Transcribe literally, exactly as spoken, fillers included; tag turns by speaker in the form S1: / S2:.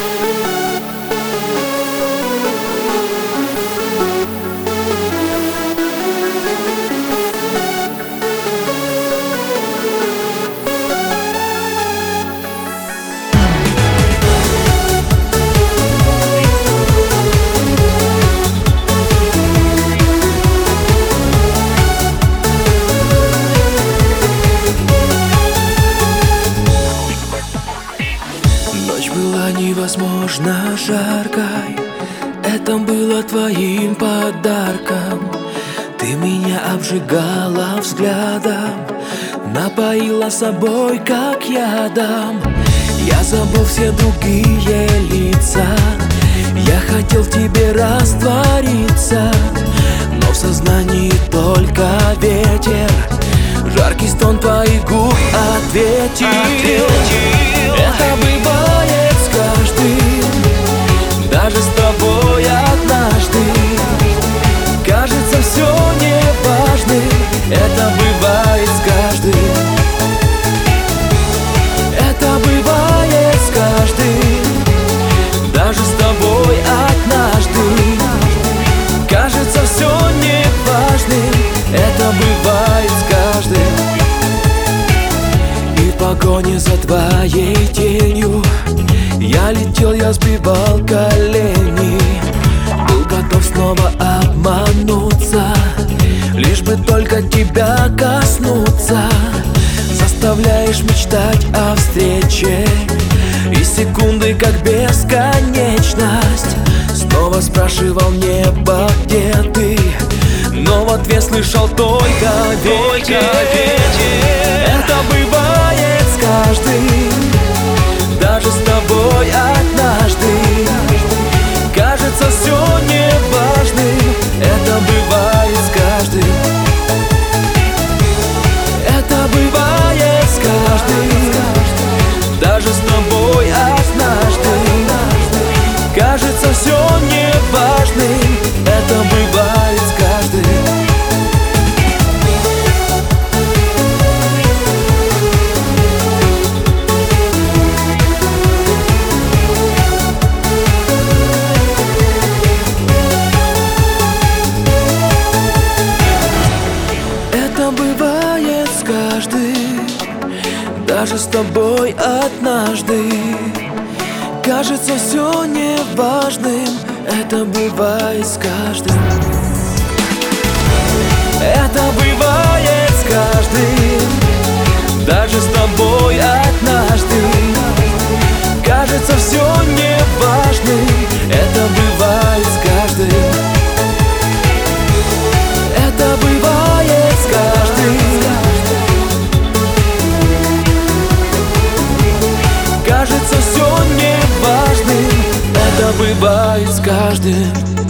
S1: Ночь была невозможно жаркой, это было твоим подарком. Ты меня обжигала взглядом, напоила собой как ядом. Я забыл все другие лица, я хотел в тебе раствориться, но в сознании только ветер, жаркий стон твоих губ ответил. Это бывает с каждым, даже с тобой однажды. Кажется, все неважным, это бывает с каждым. Это бывает с каждым, даже с тобой однажды. Кажется, все неважным, это бывает с каждым. И в погоне за твоей тенью я летел, я сбивал колени, был готов снова обмануться, лишь бы только тебя коснуться. Заставляешь мечтать о встрече, и секунды как бесконечность. Снова спрашивал небо, где ты, но в ответ слышал только ветер. Это бывает с каждым, даже с тобой однажды. Кажется, все неважным, это бывает с каждым. Это бывает с каждым, даже с тобой однажды. Кажется, все неважным, это бывает с каждым. Это бывает с каждым, даже с тобой однажды. Кажется, все неважным, это бывает с каждым. Это бывает с каждым, даже с тобой однажды. Кажется, все неважным, это бывает с каждым. Это бывает с каждым. Кажется, все неважным, это бывает с каждым.